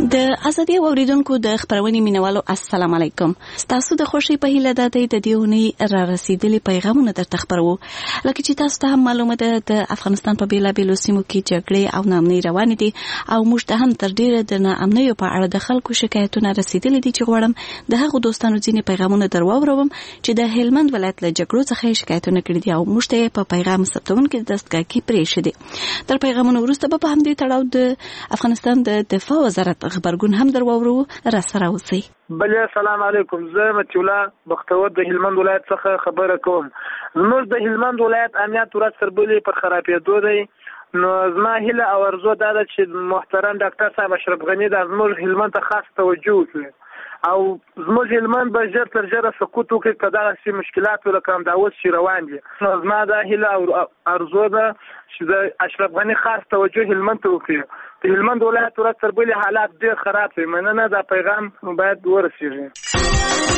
د ازادي اوریدونکو د خبرونې مینوالو السلام علیکم. تاسو د خوشي په هیله ده د دیونی را رسیدلي پیغامونه درته خبرو. لکه چې تاسو ته هم معلومه ده د افغانستان په بیلابیلو سیمو کې جګړې او ناامنۍ روانې دي او موږ ته هم تر ډیره د ناامنۍ په اړه د خلکو شکایتونه رسیدلي دي چې غواړم د هغو دوستانو ځینې پیغامونه درواوروم چې د هلمند ولایت له جګړو څخه شکایتونه کړي دي او موږ ته په پیغام ثبتون کې دستګاه کې پرې شدي. تر پیغامونو وروسته به په همدې تړاو د افغانستان د دفاع وزارت خبرګون هم درواورو را سره اوسئ. بل السلام علیکم. زه متولا بختور د هلمند ولایت څخه خبره کوم. زموږ د هلمند ولایت امنیت ورځ سربلې پر خرابېدو دی. نو زما هیله او ارزو دا ده چې محترم ډاکټر صاحب اشرف غنی د زموږ هلمند ته خاص توجه وکړي او زموږ هلمند به ژر تر ژره سقوط وکړي که دغسې مشکلات لکه همدا اوس چې روان دي. نو زما دا هیله او ارزو ده چې د اشرف غنی خاص توجه هلمند ته وکړي. د هلمند ولایت ورځ سربلې حالات ډېر خراب دي. مننه. دا پیغام باید ورسېږي.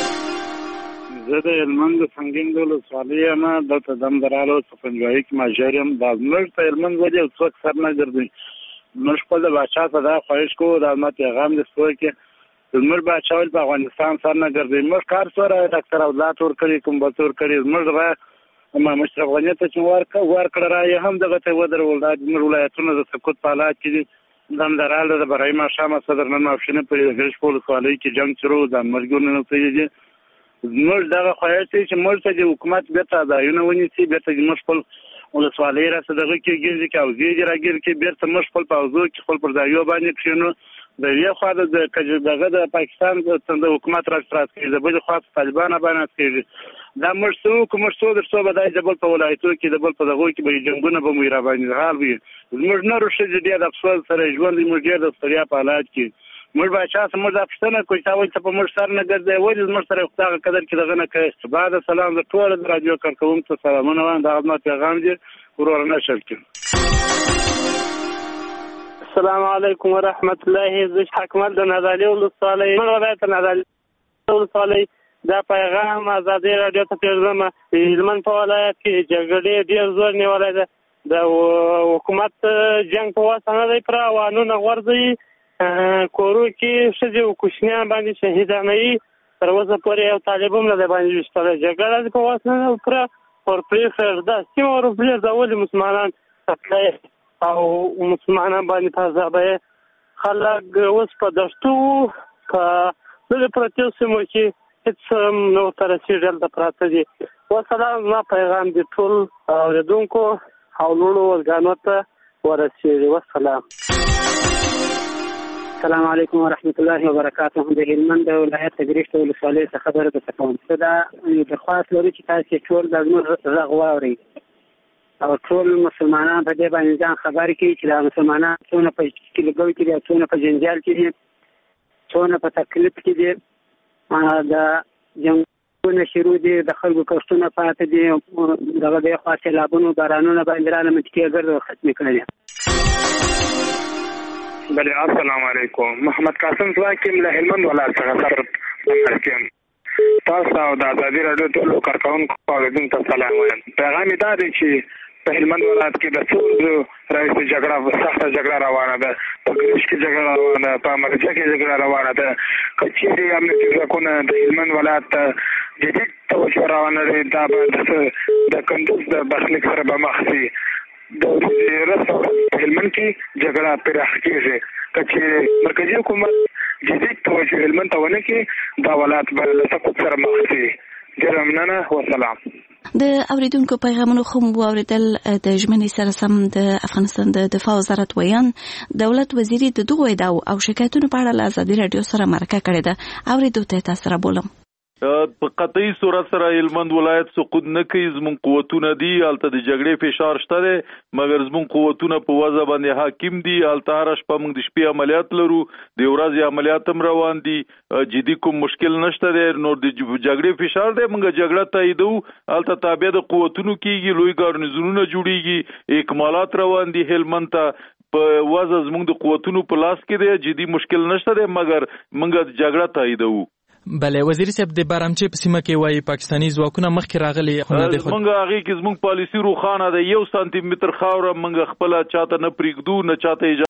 زه د هلمند سنګین د ولسوالۍ یم. دلته دمدرالو څه پنجوایي کې ماژر یم. دا زموږ ته هلمند ولې څوک سر نه ګرځوي. موږ خپل د باچا ته دا خواهش کوو د ما پیغام د ستوی کې زموږ باچا ول په افغانستان سر نه ګرځوي. موږ کار سره ډاکټر اولاد ورکړي کوم بس ورکړي زموږ را ما مشرف غنی ته چې ورکړه را هم دغه ته ودرول. دا زموږ ولایتونه د سقوط په حالات کې دي. دمدرالو د برای ماښامه صدر نن ماپښینه په ګرش په ولسوالۍ کې جنګ شروع د مرګونو نه سيدي. موږ دغه خواهش چې موږ ته د حکومت بیرته ځایونه ونیسي بیرته موږ خپل ولسوالۍ را صدقه کې ګرځي کې او زیږي راګر کې بیرته موږ خپل پاوزو کې خپل پر ځایو باندې کښینو. د یو خوا د پاکستان د حکومت راځي د بل خوا طالبان باندې کوي. دا موږ در څو بدای د بل په ولایتو کې د بل په دغه کې به جنگونه به مې را باندې حال وي. موږ نه روښه دې د افسوس سره ژوند موږ ډېر د ستړیا په حالات کې موږ باچا سم د پښتنه کوی تاوي ته په موږ سره نه ګرځي ولې موږ سره خدای قدر کې دغه نه کوي. بعد سلام د ټول د رادیو کارکوونکو ته سلامونه وایم. دا خدمت پیغام دي ورور نه شرکم. السلام علیکم ورحمت الله. زه حکمت د نادعلي ولسوالۍ ولایت نادعلي ولسوالۍ دا پیغام ازادي رادیو ته پیغام هلمند په ولایت کې جګړې ډېر زور نیولې ده. د حکومت جنگ په واسطه نه دی پر وانونه غورځي کورو کې ښځې او کوچنیان باندې شهیدانوي. تر اوسه پورې یو طالب هم نه دی باندې ویشتلی. جګړه په واسطه نه پوره ورپرېښه دا سیمه ورپرېږده ولې مسلمانان قتلی او مسلمانان باندې په عذابوي. خلک اوس په دښتو په لرې پرتو سیمو کې هېڅ نه ورته رسېږي هلته پراته دي. وسلام. زما پیغام د ټول اورېدونکو او لوړو ورګانو ته ورسېږي. وسلام. السلام علیکم ورحمت الله وبرکاته. د هلمند ولایت ګریشت ولسوالۍ څخه خبره درته کوم. دا درخواست لرو چې تاسو ټول د زموږ غږ واورئ او ټول مسلمانان په دې باندې ځان خبر کړي چې دا مسلمانان څونه په کلیګو کې دي، څونه په جنجال کې دي، څونه په تکلیف کې دي. دا جنګونه شروع دي، د خلکو کښتونه پاتې دي، دغه د خوا سیلابونو بارانونه باندې رانه منطقې ګرد ختمې کړلې. بله السلام علیکم. محمد قاسم زواکیم له هلمند ولایت څخه سره کوم. تاسو او د ازادي رادیو ټولو کارکوونکو اوریدونکو ته سلام وایم. پیغام دا دی چې په هلمند ولایت کې د څو راځي جګړه سخته جګړه روانه ده. په ګریش کې جګړه روانه ده، په مرجع کې جګړه روانه ده. کچېرې امنیتي ځواکونه د هلمند ولایت ته جدي توجه روانه دي. دا به د کندوز د برخلیک سره به مخ شي. د رسو هلمند کې جګړه پراخ کېږي. کچې مرکزي حکومت جدي توجه هلمند ته ونه کړي دا ولایت به له سقوط سره مخ شي. ډېره مننه. وسلام. د اوریدونکو پیغامونو خو مو واورېدل. د ژمنې سره سم د افغانستان د دفاع وزارت ویان دولت وزیري د دغو ادعاو او شکایتونو په اړه له ازادي رادیو سره مرکه کړې ده. اورېدو ته تاسو را بولم. په قطعي صورت سره هلمند ولایت سقوط نه کوي. زموږ قوتونه دي هلته د جګړې فشار شته دی، مګر زموږ قوتونه په وضع باندې حاکم دي. هلته هره شپه موږ د شپې عملیات لرو، د ورځې عملیات هم روان دي، جدي کوم مشکل نشته دی. نور د جګړې فشار دی، موږ جګړه تاییدو. هلته تابع د قوتونو کېږي، لوی ګارنیزونونه جوړیږي، اکمالات روان دي. هلمند ته په وضع زموږ د قوتونو په لاس کې دی، جدي مشکل نشته دی، مګر موږ جګړه تاییدو. بله وزیر صاحب د بارامچې په سیمه کې وایي پاکستاني ځواکونه مخکې راغلي خو نه دي. موږ هغې کې زموږ پالیسي روښانه ده. 1 سانتي متر خاوره موږ خپله چاته نه پرېږدو، نه چاته